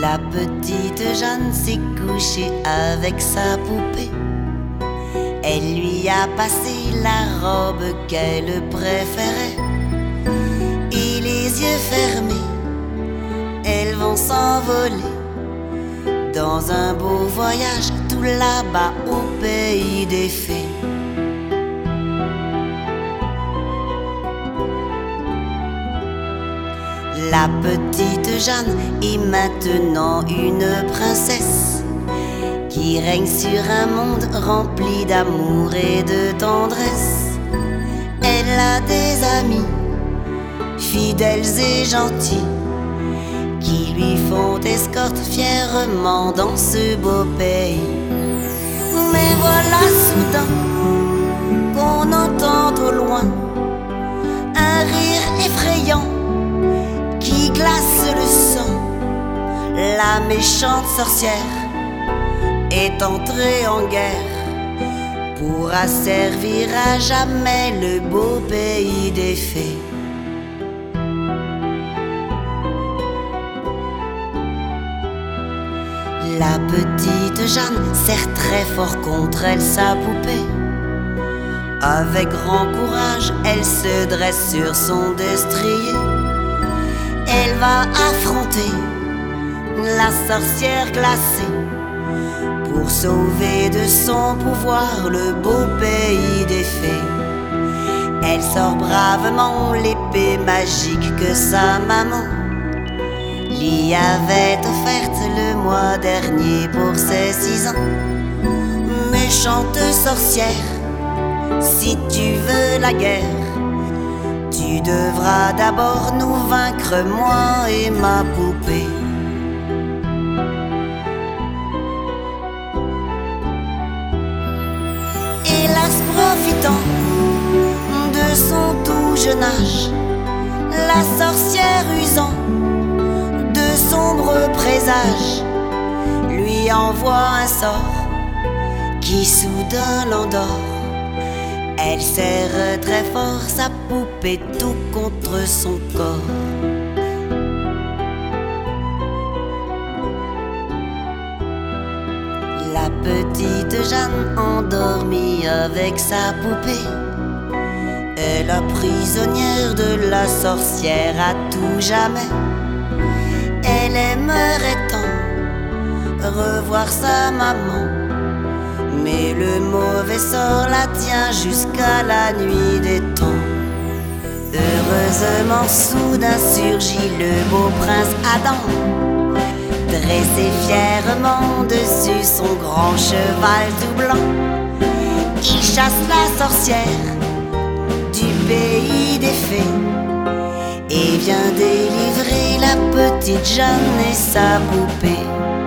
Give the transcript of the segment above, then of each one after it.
La petite Jeanne s'est couchée avec sa poupée. Elle lui a passé la robe qu'elle préférait. Et les yeux fermés, elles vont s'envoler dans un beau voyage tout là-bas au pays des fées. La petite Jeanne est maintenant une princesse qui règne sur un monde rempli d'amour et de tendresse. Elle a des amis fidèles et gentils qui lui font escorte fièrement dans ce beau pays. Mais voilà soudain qu'on entend au loin un rire effrayant qui glace le sang. La méchante sorcière est entrée en guerre pour asservir à jamais le beau pays des fées. La petite Jeanne serre très fort contre elle sa poupée. Avec grand courage, elle se dresse sur son destrier. Elle va affronter la sorcière glacée pour sauver de son pouvoir le beau pays des fées. Elle sort bravement l'épée magique que sa maman lui avait offerte le mois dernier pour ses 6 ans. Méchante sorcière, si tu veux la guerre, tu devras d'abord nous vaincre, moi et ma poupée. Hélas, profitant de son tout jeune âge, la sorcière usant de sombres présages lui envoie un sort qui soudain l'endort. Elle serre très fort sa poupée tout contre son corps. La petite Jeanne endormie avec sa poupée est la prisonnière de la sorcière à tout jamais. Elle aimerait tant revoir sa maman, mais le mauvais sort la tient jusqu'à la nuit des temps. Heureusement, soudain surgit le beau prince Adam, dressé fièrement dessus son grand cheval tout blanc. Il chasse la sorcière du pays des fées et vient délivrer la petite Jeanne et sa poupée.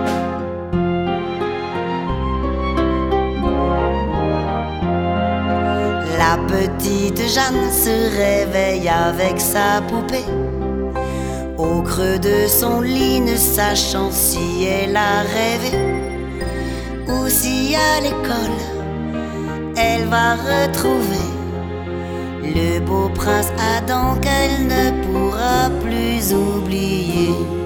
La petite Jeanne se réveille avec sa poupée au creux de son lit, ne sachant si elle a rêvé ou si à l'école elle va retrouver le beau prince Adam qu'elle ne pourra plus oublier.